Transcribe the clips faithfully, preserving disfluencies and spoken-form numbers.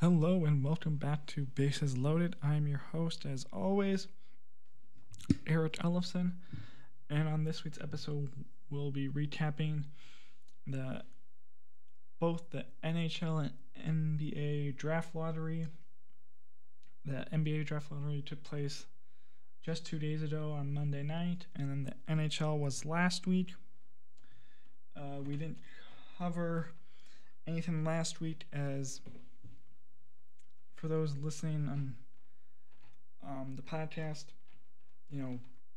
Hello and welcome back to Bases Loaded. I'm your host, as always, Eric Ellefson. And on this week's episode, we'll be recapping the both the N H L and N B A draft lottery. The N B A draft lottery took place just two days ago on Monday night, and then the N H L was last week. Uh, we didn't cover anything last week, as for those listening on um, the podcast, you know,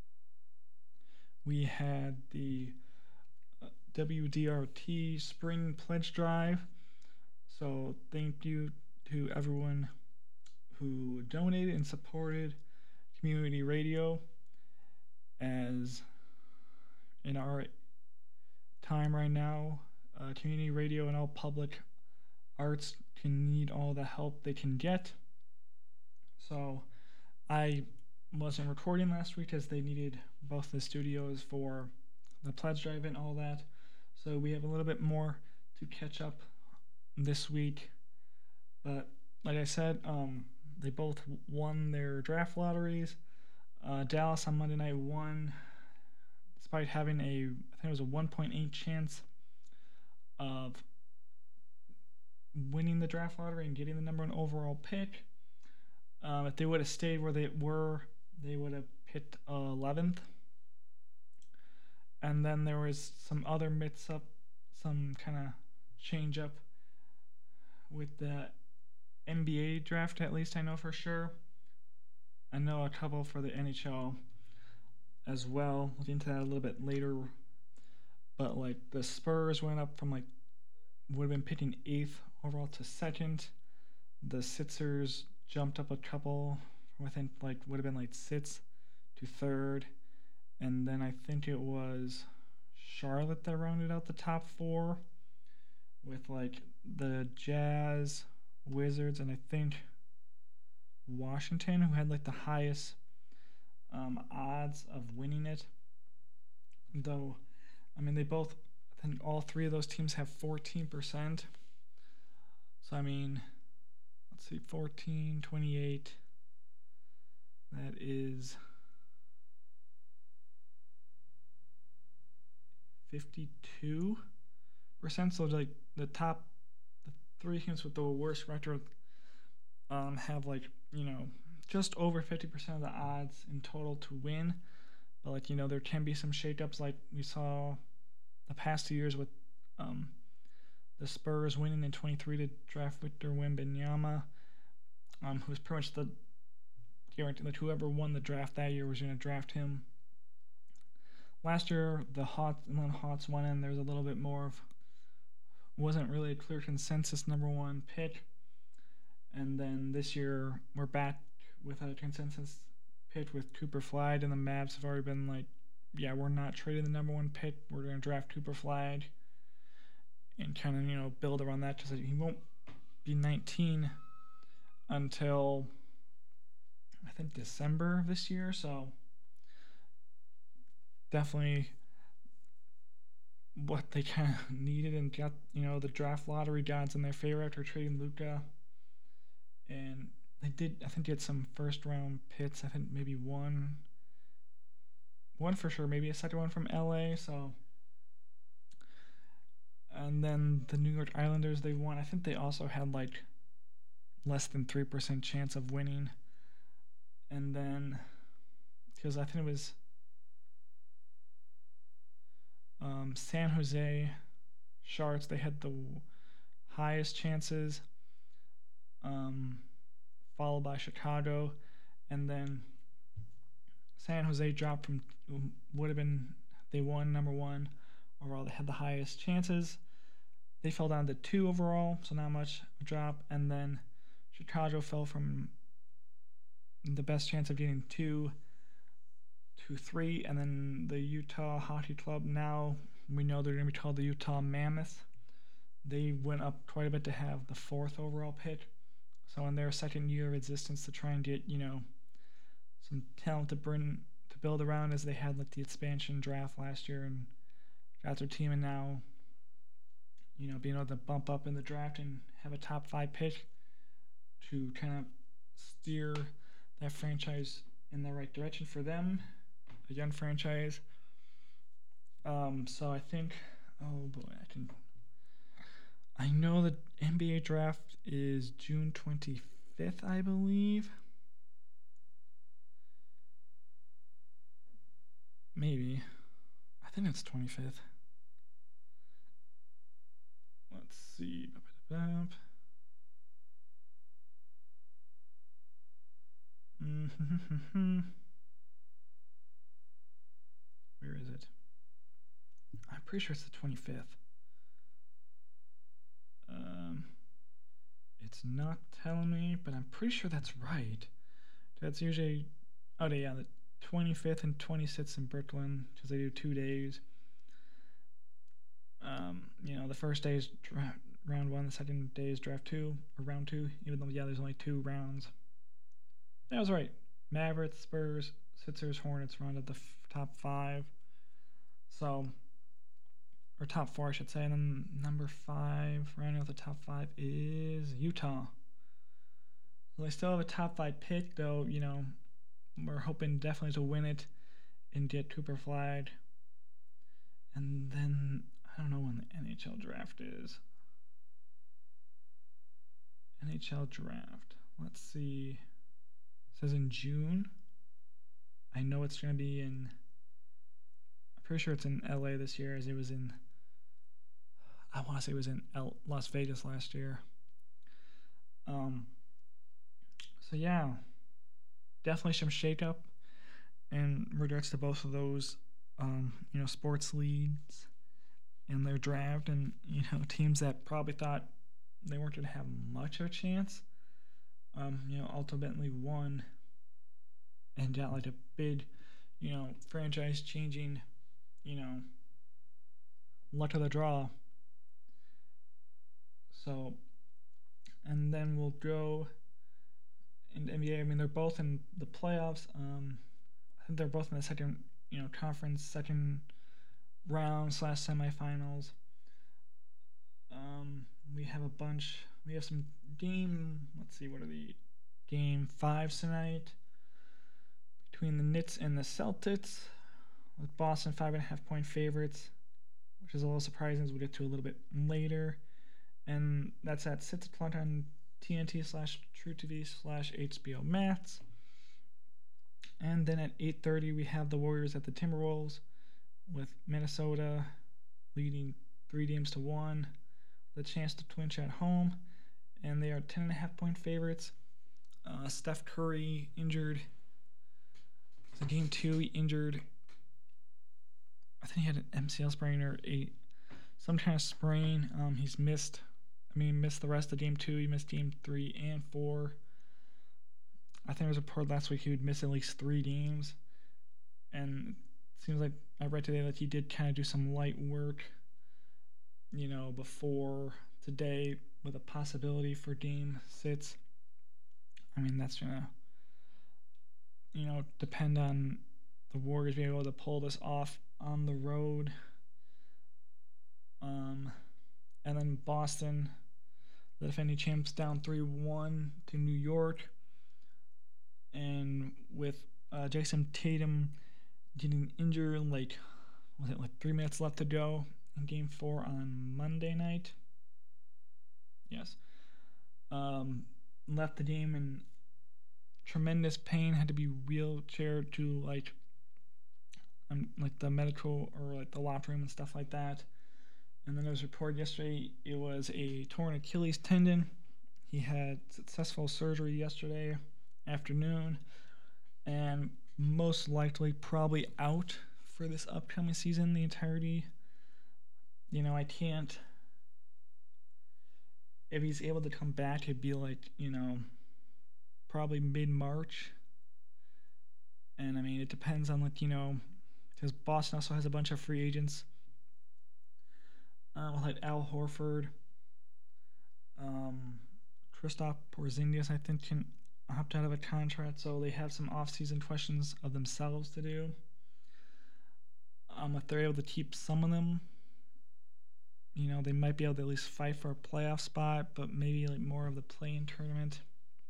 we had the uh, W D R T Spring Pledge Drive. So thank you to everyone who donated and supported community radio, as in our time right now, uh, community radio and all public arts can need all the help they can get. So I wasn't recording last week as they needed both the studios for the pledge drive and all that. So we have a little bit more to catch up this week. But like I said, um, they both won their draft lotteries. Uh, Dallas on Monday night won despite having a, I think it was a one point eight chance of winning the draft lottery and getting the number one overall pick. Um, if they would have stayed where they were, they would have picked uh, eleventh. And then there was some other mix up, some kind of change up with the N B A draft, at least I know for sure. I know a couple for the N H L as well. We'll get into that a little bit later. But like the Spurs went up from like, would have been picking eighth overall to second. The Sixers jumped up a couple from, I think, like would have been like sixth to third. And then I think it was Charlotte that rounded out the top four with like the Jazz, Wizards, and I think Washington, who had like the highest um, odds of winning it. Though, I mean, they both, I think all three of those teams have fourteen percent. So, I mean, let's see, fourteen, twenty-eight. That is fifty-two percent. So, like, the top, the three teams with the worst record um, have, like, you know, just over fifty percent of the odds in total to win. But, like, you know, there can be some shakeups, like we saw the past two years with um, the Spurs winning in twenty-three to draft Victor Wembanyama, um, who was pretty much the guarantee that whoever won the draft that year was going to draft him. Last year, the Hawks, Atlanta Hawks won in. There was a little bit more of, wasn't really a clear consensus number one pick. And then this year, we're back with a consensus pick with Cooper Flag, and the Mavs have already been like, yeah, we're not trading the number one pick. We're going to draft Cooper Flag and kind of, you know, build around that, because he won't be nineteen until I think December of this year. So definitely what they kind of needed, and got, you know, the draft lottery gods in their favor after trading Luka. And they did, I think, get some first round picks. I think maybe one, one for sure, maybe a second one from L A. So, and then the New York Islanders, they won. I think they also had like less than three percent chance of winning. And then, because I think it was um, San Jose Sharks, they had the highest chances, um, followed by Chicago. And then San Jose dropped from, would have been, they won number one overall. They had the highest chances. They fell down to two overall, so not much drop. And then Chicago fell from the best chance of getting two to three. And then the Utah Hockey Club, now we know they're going to be called the Utah Mammoth. They went up quite a bit to have the fourth overall pick. So in their second year of existence, to try and get, you know, some talent to bring to build around, as they had like the expansion draft last year and got their team, and now, you know, being able to bump up in the draft and have a top five pick to kind of steer that franchise in the right direction for them, a young franchise. Um, so I think, oh boy, I can. I know the N B A draft is June twenty-fifth, I believe. Maybe. I think it's twenty-fifth. Let's see. Mm-hmm. Where is it? I'm pretty sure it's the twenty-fifth. Um, it's not telling me, but I'm pretty sure that's right. That's usually, oh yeah, the twenty-fifth and twenty-sixth in Brooklyn, because they do two days. Um, you know, the first day is dra- round one, the second day is draft two, or round two, even though, yeah, there's only two rounds. That was right. Mavericks, Spurs, Sixers, Hornets round up the f- top five. So, or top four, I should say. And then number five, rounding out the top five, is Utah. So they still have a top five pick, though. You know, we're hoping definitely to win it and get Cooper Flag. And then I don't know when the N H L draft is. N H L draft. Let's see. It says in June. I know it's going to be in. I'm pretty sure it's in L A this year, as it was in. I want to say it was in L- Las Vegas last year. Um. So yeah, definitely some shakeup in regards to both of those, um, you know, sports leagues in their draft, and you know, teams that probably thought they weren't going to have much of a chance, um, you know, ultimately won and got like a big, you know, franchise changing, you know, luck of the draw. So, and then we'll go in the N B A. I mean, they're both in the playoffs. Um, I think they're both in the second, you know, conference second round slash semifinals. Um, we have a bunch. We have some game. Let's see, what are the game fives tonight between the Knicks and the Celtics, with Boston five and a half point favorites, which is a little surprising as we'll get to a little bit later. And that's at six o'clock on T N T slash True T V slash H B O Max. And then at eight thirty we have the Warriors at the Timberwolves, with Minnesota leading three games to one, the chance to clinch at home, and they are ten and a half point favorites. Uh, Steph Curry injured. So game two, he injured. I think he had an M C L sprain or a some kind of sprain. Um, he's missed. I mean, missed the rest of game two. He missed game three and four. I think there was a report last week he would miss at least three games, and it seems like I read today that he did kind of do some light work, you know, before today with a possibility for game six. I mean, that's gonna, you know, depend on the Warriors being able to pull this off on the road. Um, and then Boston, the defending champs, down three one to New York. And with uh, Jason Tatum getting injured, like, was it like three minutes left to go in game four on Monday night? Yes. Um, left the game in tremendous pain, had to be wheelchaired to like um, like the medical or like the locker room and stuff like that. And then there was reported yesterday it was a torn Achilles tendon. He had successful surgery yesterday afternoon, and most likely probably out for this upcoming season, the entirety. You know, I can't. If he's able to come back, it'd be like, you know, probably mid March. And I mean, it depends on, like, you know, because Boston also has a bunch of free agents. Uh, like Al Horford, um, Kristaps Porzingis, I think, can opt out of a contract, so they have some off-season questions of themselves to do. Um, if they're able to keep some of them, you know, they might be able to at least fight for a playoff spot, but maybe like more of the play-in tournament.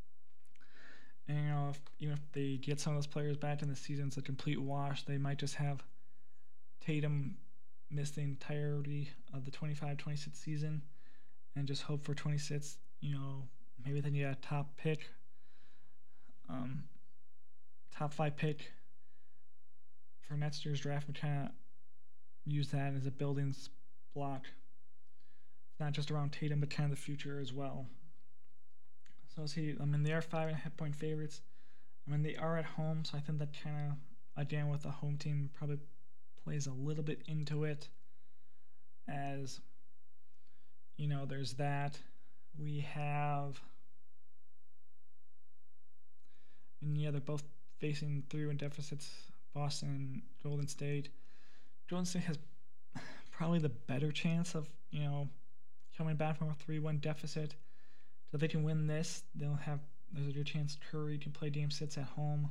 And you know, if, even if they get some of those players back in the season, it's a complete wash. They might just have Tatum miss the entirety of the twenty-five twenty-six season and just hope for twenty-six, you know, maybe then you got a top pick, um, top five pick for next year's draft and kind of use that as a building block. It's not just around Tatum, but kind of the future as well. So see, I mean, they are five and a half point favorites. I mean, they are at home, so I think that kind of, again, with the home team, probably plays a little bit into it. As, you know, there's that. We have, and yeah, they're both facing three-win deficits, Boston and Golden State. Golden State has probably the better chance of, you know, coming back from a three-one deficit. So if they can win this, they'll have, there's a good chance Curry can play game six at home.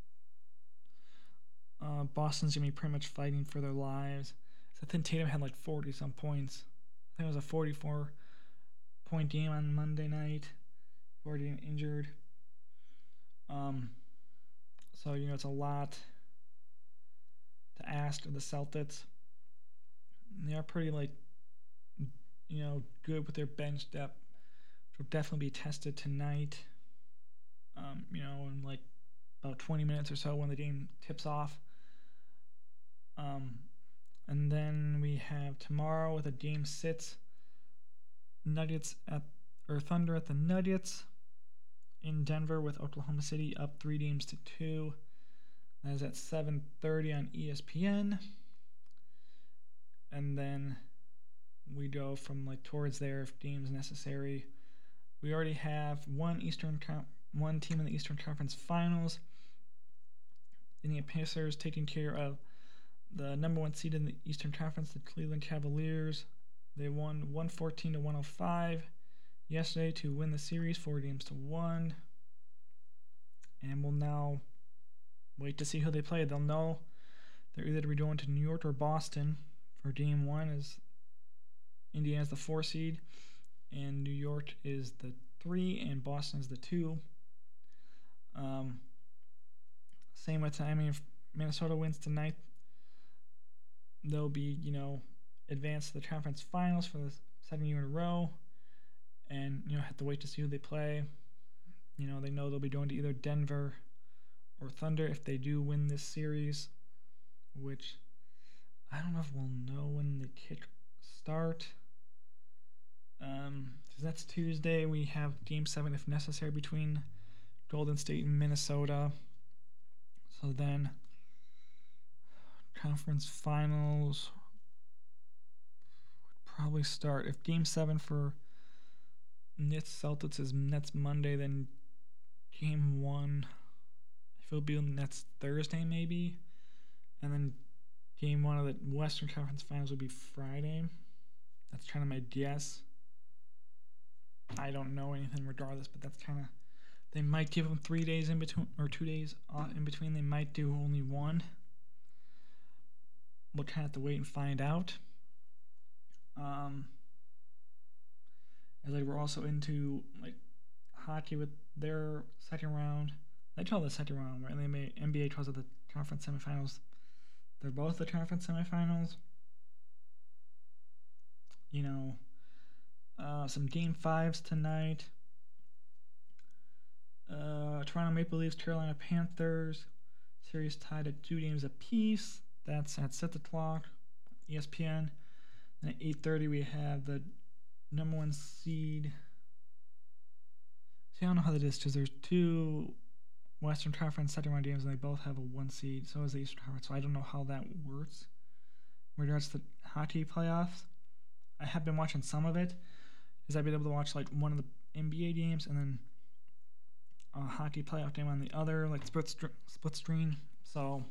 Uh, Boston's going to be pretty much fighting for their lives. So I think Tatum had like forty-some points. I think it was a forty-four point game on Monday night before getting injured. Um, so, you know, it's a lot to ask of the Celtics. They are pretty, like, you know, good with their bench depth. Will definitely be tested tonight. Um, you know, in like about twenty minutes or so when the game tips off. Um, and then we have tomorrow with a game six. Nuggets at or Thunder at the Nuggets in Denver with Oklahoma City up three games to two. That is at seven thirty on E S P N. And then we go from like towards there if deems necessary. We already have one Eastern one team in the Eastern Conference Finals. Indiana Pacers taking care of the number one seed in the Eastern Conference, the Cleveland Cavaliers. They won one fourteen to one oh five yesterday to win the series four games to one. And we'll now wait to see who they play. They'll know they're either to be going to New York or Boston for game one, as Indiana's the four seed. And New York is the three, and Boston is the two. Um, same with, I mean, if Minnesota wins tonight, they'll be, you know, advanced to the conference finals for the second year in a row, and, you know, have to wait to see who they play. You know, they know they'll be going to either Denver or Thunder if they do win this series, which I don't know if we'll know when the kick start. Um, that's Tuesday. We have game seven if necessary between Golden State and Minnesota. So then conference finals would probably start if game seven for Nets Celtics is Nets Monday, then game one if it'll be Nets Thursday maybe, and then game one of the Western Conference Finals would be Friday. That's kind of my guess. I don't know anything regardless, but that's kind of, they might give them three days in between, or two days in between. They might do only one. We'll kind of have to wait and find out. Um, as like we're also into like hockey with their second round. They call it the second round, right? They made N B A calls it the conference semifinals. They're both the conference semifinals. You know, uh, some game fives tonight. Uh, Toronto Maple Leafs, Carolina Panthers. Series tied at two games apiece. That's at six o'clock, E S P N. And at eight thirty, we have the number one seed. See, I don't know how that is because there's two Western Conference second round games and they both have a one seed. So is the Eastern Conference. So I don't know how that works in regards to the hockey playoffs. I have been watching some of it because I've been able to watch like one of the N B A games and then a hockey playoff game on the other, like split split screen. So,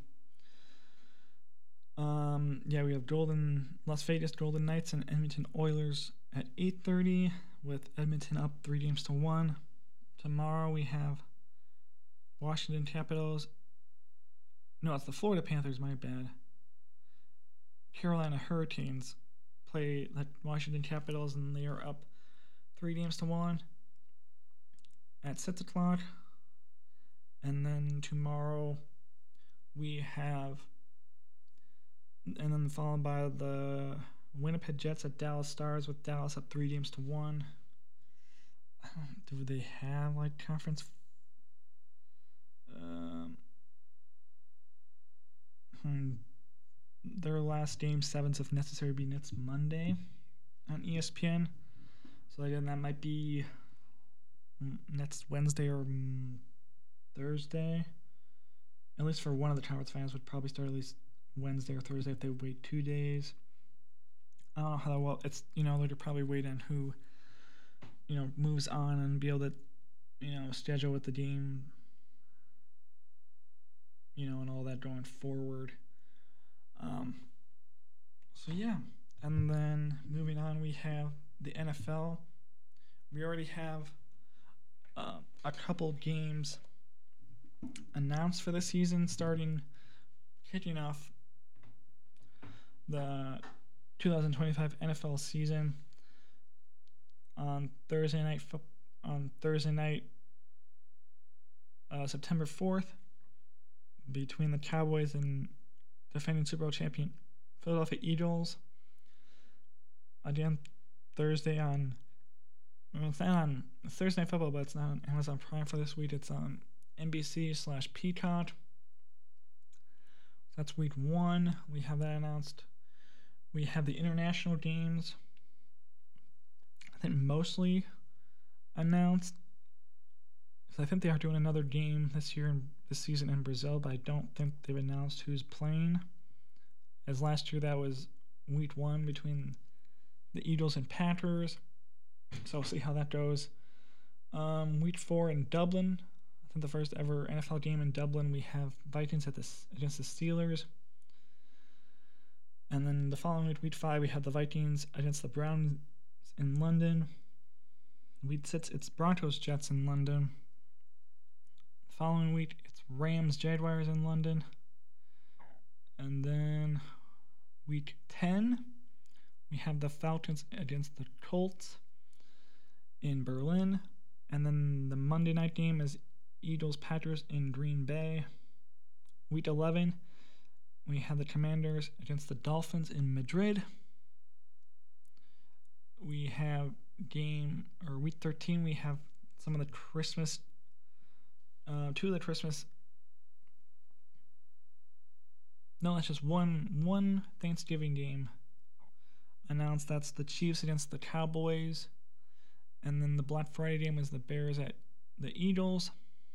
um, yeah, we have Golden Las Vegas Golden Knights and Edmonton Oilers at eight thirty with Edmonton up three games to one. Tomorrow we have Washington Capitals. No, it's the Florida Panthers. My bad. Carolina Hurricanes play the Washington Capitals, and they are up three games to one at six o'clock. And then tomorrow we have, and then followed by the Winnipeg Jets at Dallas Stars, with Dallas up three games to one. I don't, do they have like conference? Um, hmm, their last game sevens, if necessary, be next Monday on E S P N. So again, that might be next Wednesday or Thursday. At least for one of the conference finals, would probably start at least Wednesday or Thursday if they wait two days. I don't know how well it's, you know, they'd probably wait on who, you know, moves on and be able to, you know, schedule with the game, you know, and all that going forward. Um, so yeah, and then moving on, we have the N F L. We already have uh, a couple games announced for the season, starting, kicking off the twenty twenty-five N F L season on Thursday night. Fo- on Thursday night, uh, September fourth, between the Cowboys and defending Super Bowl champion Philadelphia Eagles. Again, Thursday on. Well, it's not on Thursday Night Football, but it's not on Amazon Prime for this week. It's on N B C slash Peacock. That's week one. We have that announced. We have the international games, I think, mostly announced. So I think they are doing another game this year in this season in Brazil, but I don't think they've announced who's playing. As last year, that was week one between the Eagles and Packers. So we'll see how that goes. Um, week four in Dublin. I think the first ever N F L game in Dublin. We have Vikings at the, against the Steelers. And then the following week, week five, we have the Vikings against the Browns in London. Week six, it's Broncos Jets in London. The following week, it's Rams Jaguars in London. And then week ten, we have the Falcons against the Colts in Berlin. And then the Monday night game is Eagles Packers in Green Bay. Week eleven, we have the Commanders against the Dolphins in Madrid. We have game, or week thirteen, we have some of the Christmas, uh, two of the Christmas, no, that's just one, one Thanksgiving game announced. That's the Chiefs against the Cowboys. And then the Black Friday game is the Bears at the Eagles.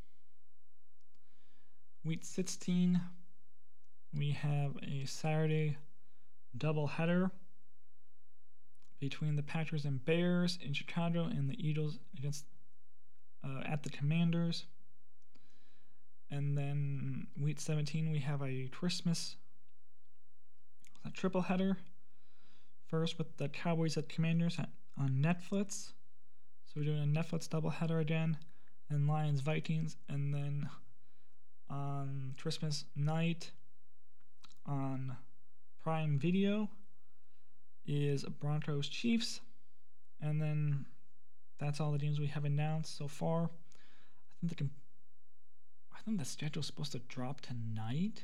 Week sixteen, we have a Saturday doubleheader between the Packers and Bears in Chicago, and the Eagles against uh, at the Commanders. And then week seventeen, we have a Christmas a triple header. First with the Cowboys at Commanders at, on Netflix. So we're doing a Netflix doubleheader again, and Lions Vikings, and then on Christmas night on Prime Video is Broncos Chiefs, and then that's all the games we have announced so far. I think the com- I think the schedule's supposed to drop tonight.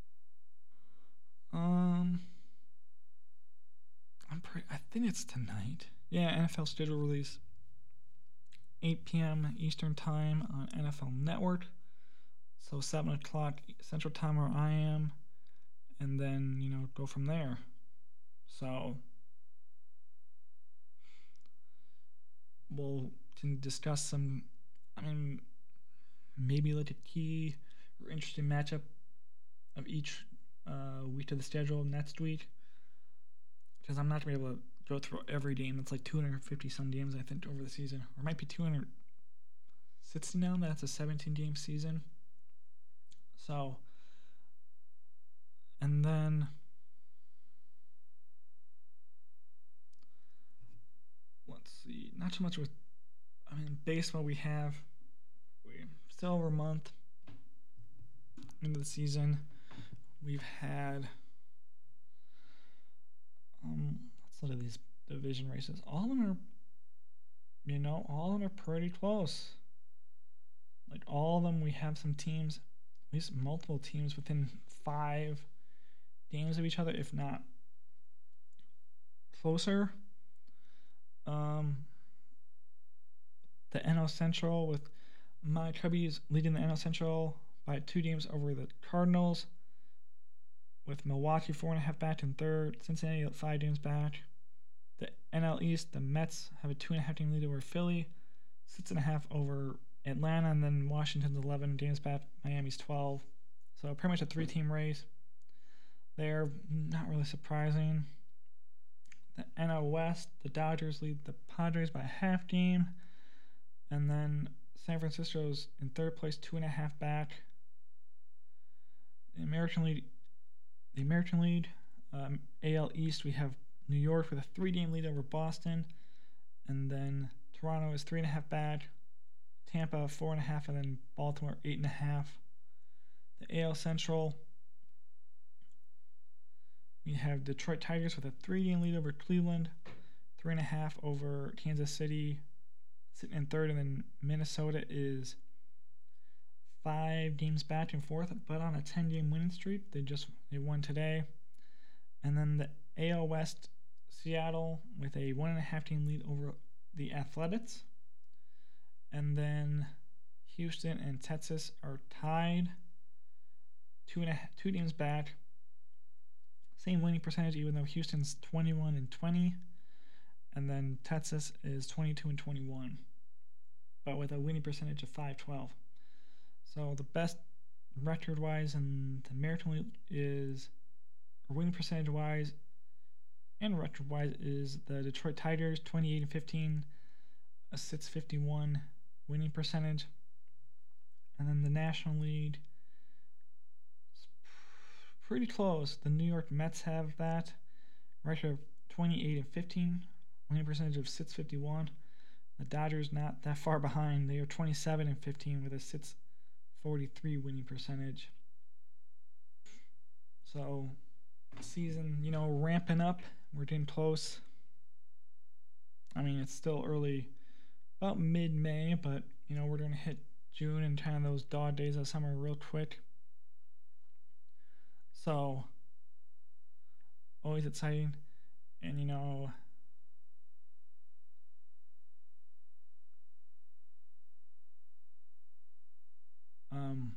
Um, I'm pretty. I think it's tonight. Yeah, N F L schedule release. eight p.m. Eastern Time on N F L Network. So seven o'clock Central Time where I am. And then, you know, go from there. So we'll can discuss some, I mean, maybe like a key or interesting matchup of each uh, week of the schedule next week. Because I'm not going to be able to go through every game. It's like two hundred fifty some games, I think, over the season. Or it might be two hundred sixty now. That's a seventeen game season. So, and then let's see. Not too much with, I mean, baseball we have. We still over a month into the season. We've had, um, let's look at these division races. All of them are, you know, all of them are pretty close. Like all all of them, we have some teams, at least multiple teams within five games of each other, if not closer. Um, the N L Central with my Cubbies leading the N L Central by two games over the Cardinals, with Milwaukee four and a half back in third, Cincinnati five games back. The N L East, the Mets have a two and a half game lead over Philly, six and a half over Atlanta, and then Washington's eleven games back, Miami's twelve. So pretty much a three-team race. They're not really surprising. The N L West, the Dodgers lead the Padres by a half game, and then San Francisco's in third place, two and a half back. The American League, the American League, um, A L East, we have New York with a three-game lead over Boston, and then Toronto is three and a half back, Tampa four and a half, and then Baltimore eight and a half. The A L Central, we have Detroit Tigers with a three-game lead over Cleveland, three and a half over Kansas City, sitting in third, and then Minnesota is five games back and forth, but on a ten-game winning streak. They just they won today, and then the A L West, Seattle with a one and a half game lead over the Athletics, and then Houston and Texas are tied, two and a half, two games back. Same winning percentage, even though Houston's twenty-one and twenty, and then Texas is twenty-two and twenty-one, but with a winning percentage of five twelve. So the best record-wise in the American League is, or winning percentage-wise and record-wise, is the Detroit Tigers, twenty-eight and fifteen, a six fifty-one winning percentage, and then the National League, pretty close. The New York Mets have that record of twenty-eight and fifteen, winning percentage of six fifty-one. The Dodgers not that far behind. They are twenty-seven and fifteen with a six forty-three winning percentage. So, season, you know, ramping up. We're getting close. I mean, it's still early, about mid-May, but, you know, we're going to hit June and kind of those dog days of summer real quick. So, always exciting. And, you know, um,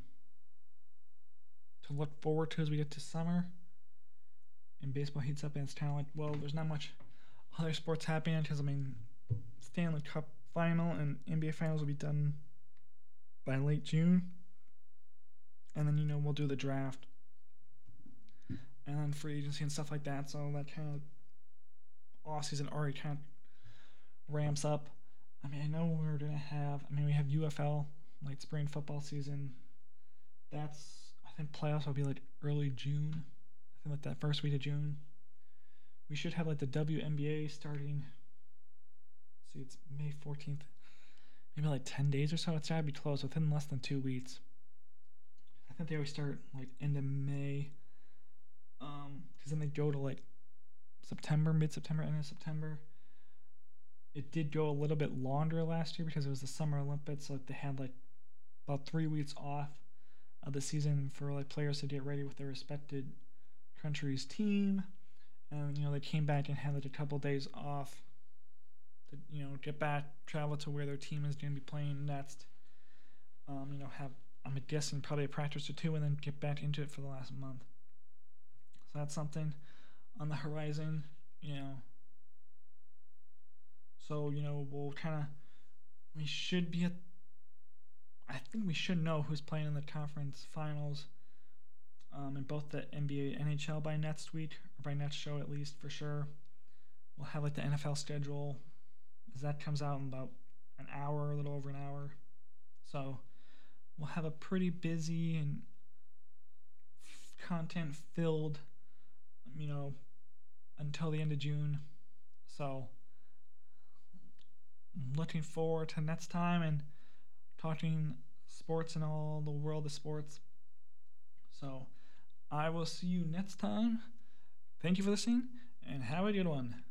to look forward to as we get to summer and baseball heats up, and it's kind of like, well, there's not much other sports happening because, I mean, Stanley Cup final and N B A finals will be done by late June. And then, you know, we'll do the draft and then free agency and stuff like that. So that kind of off season already kind of ramps up. I mean, I know we're gonna have. I mean, we have U F L, like spring football season. That's, I think playoffs will be like early June. I think like that first week of June. We should have like the W N B A starting. See, it's May fourteenth. Maybe like ten days or so. It's gotta be close, within less than two weeks. I think they always start like end of May. Um, because then they go to like September, mid-September, end of September. It did go a little bit longer last year because it was the Summer Olympics, so they had like about three weeks off of the season for like players to get ready with their respected country's team, and you know they came back and had like a couple days off to, you know, get back, travel to where their team is going to be playing next. Um, you know, have, I'm guessing, probably a practice or two, and then get back into it for the last month. So that's something on the horizon, you know. So, you know, we'll kind of, we should be at, I think we should know who's playing in the conference finals um, in both the N B A and N H L by next week, or by next show at least, for sure. We'll have like the N F L schedule, as that comes out in about an hour, a little over an hour. So we'll have a pretty busy and f- content-filled, you know, until the end of June. So I'm looking forward to next time and talking sports and all the world of sports. So I will see you next time. Thank you for listening, and have a good one.